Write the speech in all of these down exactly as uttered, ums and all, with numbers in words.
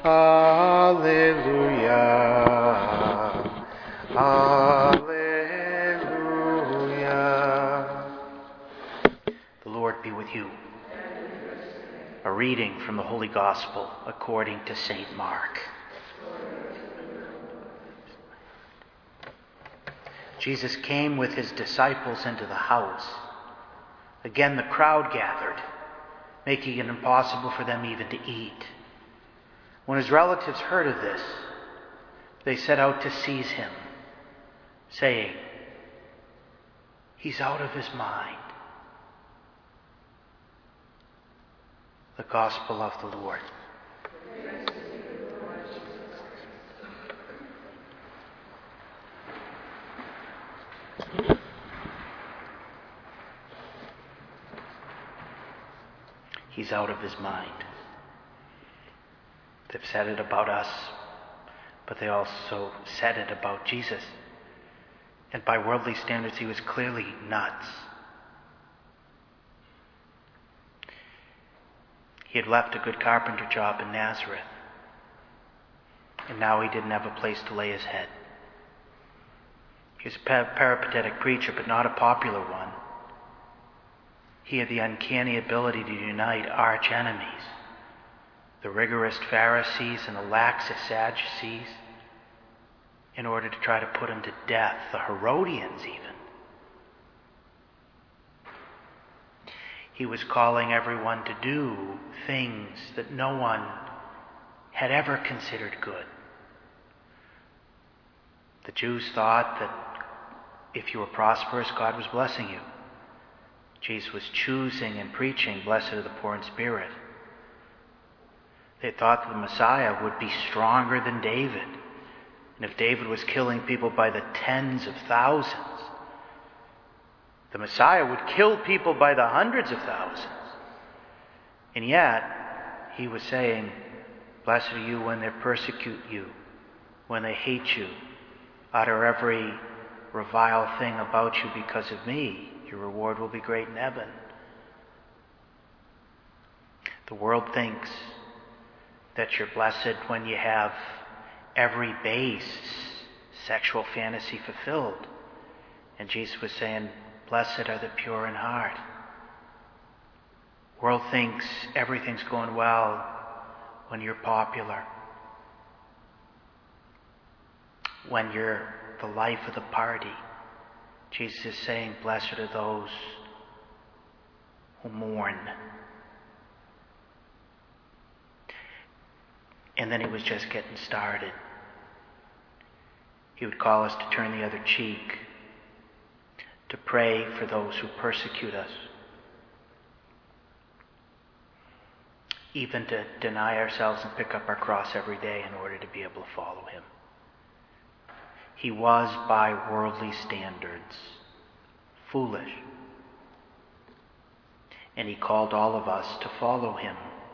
Hallelujah. Hallelujah. The Lord be with you. A reading from the Holy Gospel according to Saint Mark. Jesus came with his disciples into the house. Again the crowd gathered, making it impossible for them even to eat. When his relatives heard of this, they set out to seize him, saying, "He's out of his mind." The Gospel of the Lord. He's out of his mind. They've said it about us, but they also said it about Jesus. And by worldly standards, he was clearly nuts. He had left a good carpenter job in Nazareth, and now he didn't have a place to lay his head. He was a peripatetic preacher, but not a popular one. He had the uncanny ability to unite arch enemies, the rigorous Pharisees and the laxist Sadducees, in order to try to put him to death, the Herodians even. He was calling everyone to do things that no one had ever considered good. The Jews thought that if you were prosperous, God was blessing you. Jesus was choosing and preaching, "Blessed are the poor in spirit." They thought that the Messiah would be stronger than David. And if David was killing people by the tens of thousands, the Messiah would kill people by the hundreds of thousands. And yet, he was saying, "Blessed are you when they persecute you, when they hate you, utter every revile thing about you because of me. Your reward will be great in heaven." The world thinks that you're blessed when you have every base sexual fantasy fulfilled. And Jesus was saying, "Blessed are the pure in heart." The world thinks everything's going well when you're popular, when you're the life of the party. Jesus is saying, "Blessed are those who mourn." And then he was just getting started. He would call us to turn the other cheek, to pray for those who persecute us, even to deny ourselves and pick up our cross every day in order to be able to follow him. He was, by worldly standards, foolish. And he called all of us to follow him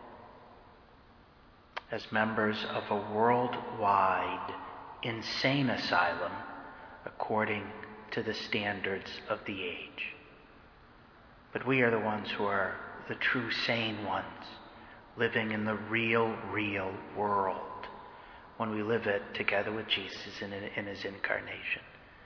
as members of a worldwide insane asylum according to the standards of the age. But we are the ones who are the true sane ones, living in the real, real world, when we live it together with Jesus in, in his incarnation.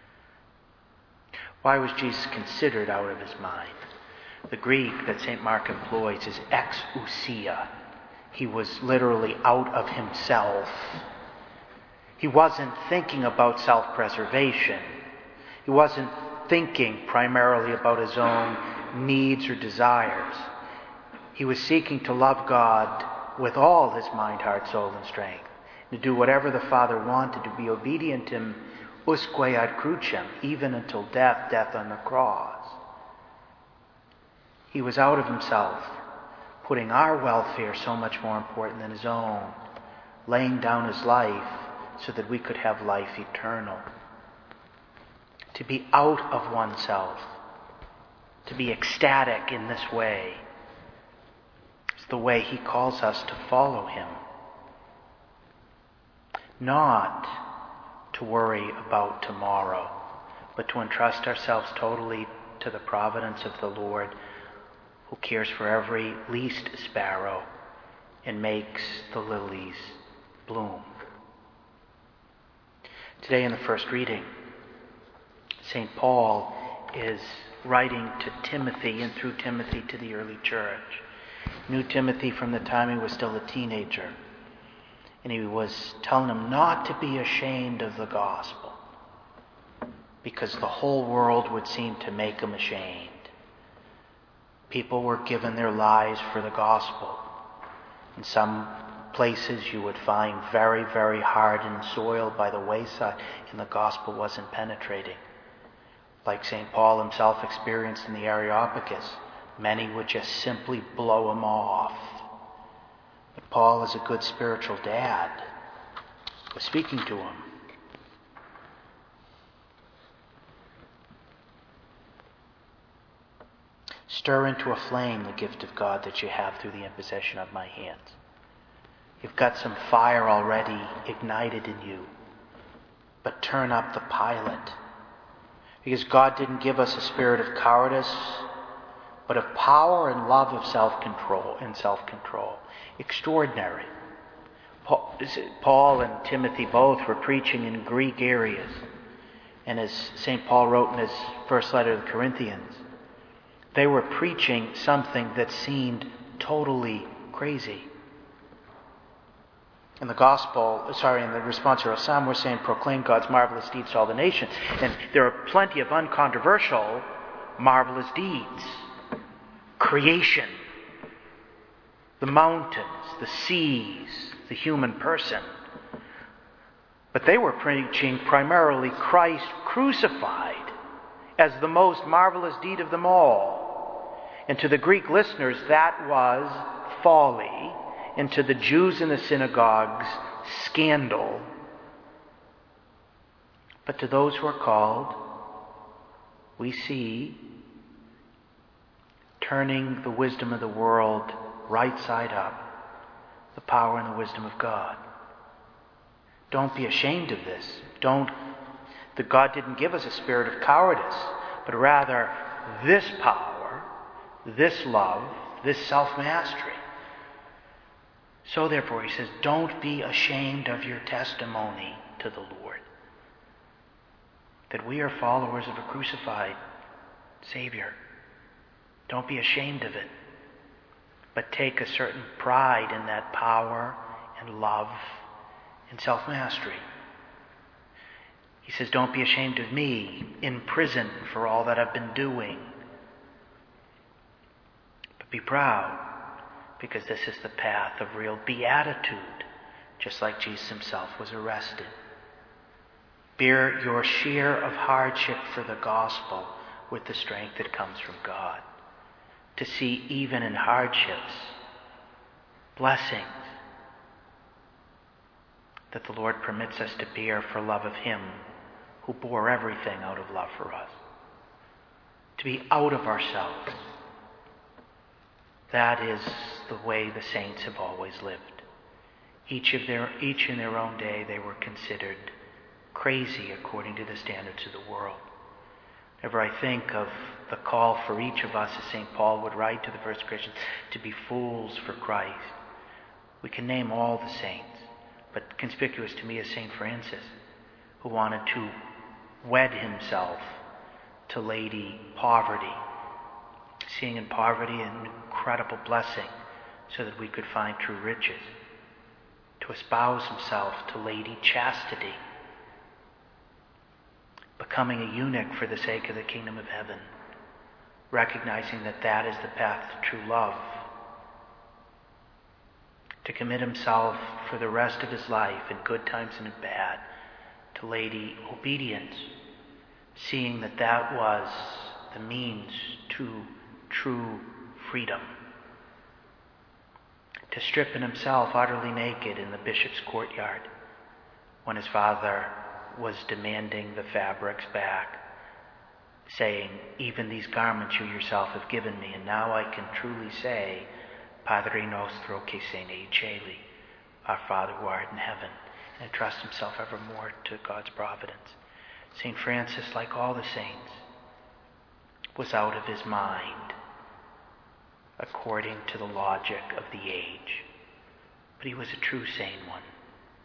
Why was Jesus considered out of his mind? The Greek that Saint Mark employs is exousia. He was literally out of himself. He wasn't thinking about self-preservation. He wasn't thinking primarily about his own needs or desires. He was seeking to love God with all his mind, heart, soul, and strength, to do whatever the Father wanted, to be obedient to him, usque ad crucem, even until death, death on the cross. He was out of himself, putting our welfare so much more important than his own, laying down his life so that we could have life eternal. To be out of oneself, to be ecstatic in this way, is the way he calls us to follow him. Not to worry about tomorrow, but to entrust ourselves totally to the providence of the Lord, who cares for every least sparrow and makes the lilies bloom. Today in the first reading, Saint Paul is writing to Timothy, and through Timothy to the early church. Knew Timothy from the time he was still a teenager. And he was telling him not to be ashamed of the gospel, because the whole world would seem to make him ashamed. People were given their lives for the gospel. In some places you would find very, very hardened soil by the wayside, and the gospel wasn't penetrating. Like Saint Paul himself experienced in the Areopagus, many would just simply blow him off. But Paul, as a good spiritual dad, was speaking to him. Stir into a flame the gift of God that you have through the imposition of my hands. You've got some fire already ignited in you, but turn up the pilot. Because God didn't give us a spirit of cowardice, but of power and love of self-control and self-control. Extraordinary. Paul and Timothy both were preaching in Greek areas. And as Saint Paul wrote in his first letter to the Corinthians, they were preaching something that seemed totally crazy. In the gospel, sorry, in the responsorial psalm, we're saying, proclaim God's marvelous deeds to all the nations. And there are plenty of uncontroversial marvelous deeds. Creation, the mountains, the seas, the human person. But they were preaching primarily Christ crucified as the most marvelous deed of them all. And to the Greek listeners, that was folly. And to the Jews in the synagogues, scandal. But to those who are called, we see turning the wisdom of the world right side up, the power and the wisdom of God. Don't be ashamed of this. Don't, that God didn't give us a spirit of cowardice, but rather this power, this love, this self-mastery. So therefore, he says, don't be ashamed of your testimony to the Lord. That we are followers of a crucified Savior. Don't be ashamed of it, but take a certain pride in that power and love and self-mastery. He says, don't be ashamed of me in prison for all that I've been doing, but be proud, because this is the path of real beatitude, just like Jesus himself was arrested. Bear your share of hardship for the gospel with the strength that comes from God. To see even in hardships, blessings that the Lord permits us to bear for love of him who bore everything out of love for us. To be out of ourselves. That is the way the saints have always lived. Each of their, each in their own day, they were considered crazy according to the standards of the world. Whenever I think of the call for each of us, as Saint Paul would write to the first Christians, to be fools for Christ, we can name all the saints, but conspicuous to me is Saint Francis, who wanted to wed himself to Lady Poverty, seeing in poverty an incredible blessing so that we could find true riches, to espouse himself to Lady Chastity, becoming a eunuch for the sake of the kingdom of heaven, recognizing that that is the path to true love, to commit himself for the rest of his life, in good times and in bad, to Lady Obedience, seeing that that was the means to true freedom, to strip in himself utterly naked in the bishop's courtyard when his father was demanding the fabrics back, saying, even these garments you yourself have given me, and now I can truly say, Padre nostro che sei nei cieli, our Father who art in heaven, and trust himself evermore to God's providence. Saint Francis, like all the saints, was out of his mind according to the logic of the age. But he was a true sane one.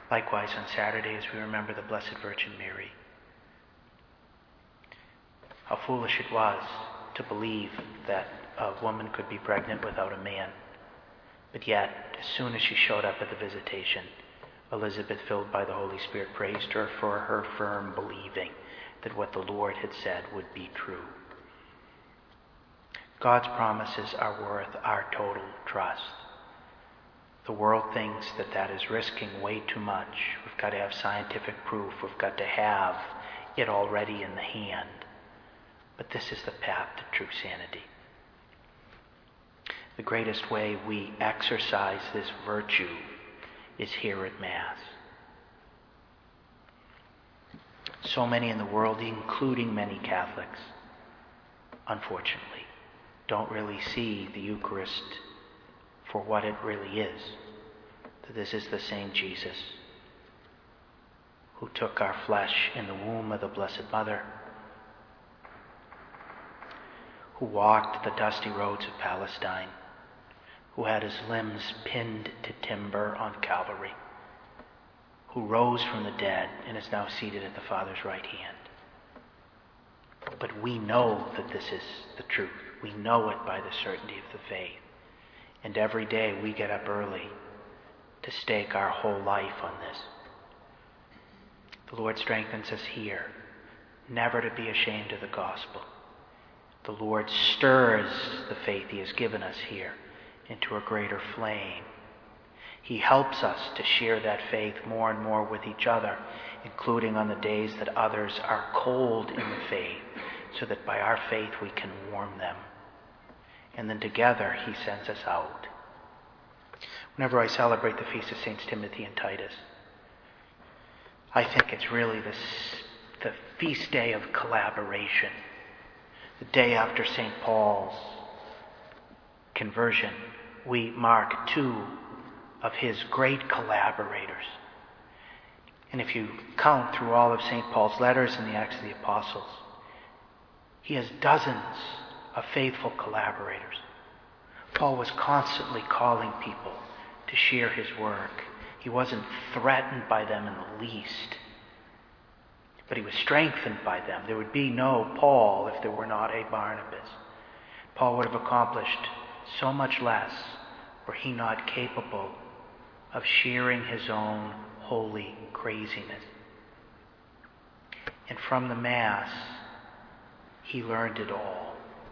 Likewise, on Saturday, as we remember the Blessed Virgin Mary, how foolish it was to believe that a woman could be pregnant without a man. But yet, as soon as she showed up at the visitation, Elizabeth, filled by the Holy Spirit, praised her for her firm believing that what the Lord had said would be true. God's promises are worth our total trust. The world thinks that that is risking way too much. We've got to have scientific proof. We've got to have it already in the hand. But this is the path to true sanity. The greatest way we exercise this virtue is here at Mass. So many in the world, including many Catholics, unfortunately, don't really see the Eucharist for what it really is. That this is the same Jesus who took our flesh in the womb of the Blessed Mother, who walked the dusty roads of Palestine, who had his limbs pinned to timber on Calvary, who rose from the dead and is now seated at the Father's right hand. But we know that this is the truth. We know it by the certainty of the faith. And every day we get up early to stake our whole life on this. The Lord strengthens us here, never to be ashamed of the gospel. The Lord stirs the faith he has given us here into a greater flame. He helps us to share that faith more and more with each other, including on the days that others are cold in the faith, so that by our faith we can warm them. And then together he sends us out. Whenever I celebrate the feast of Saints Timothy and Titus, I think it's really this, the feast day of collaboration. The day after Saint Paul's conversion, we mark two of his great collaborators. And if you count through all of Saint Paul's letters and the Acts of the Apostles, he has dozens of faithful collaborators. Paul was constantly calling people to share his work. He wasn't threatened by them in the least, but he was strengthened by them. There would be no Paul if there were not a Barnabas. Paul would have accomplished so much less were he not capable of sharing his own holy craziness. And from the Mass, he learned it all.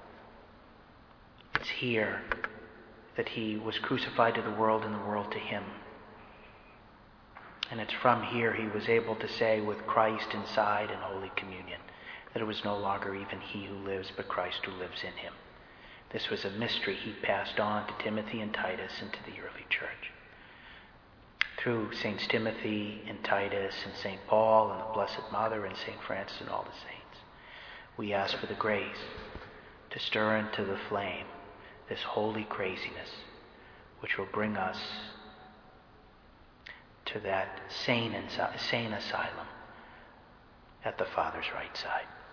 It's here that he was crucified to the world and the world to him. And it's from here he was able to say, with Christ inside in Holy Communion, that it was no longer even he who lives, but Christ who lives in him. This was a mystery he passed on to Timothy and Titus and to the early church. Through Saints Timothy and Titus and Saint Paul and the Blessed Mother and Saint Francis and all the saints, we ask for the grace to stir into the flame this holy craziness, which will bring us to that sane, sane asylum at the Father's right side.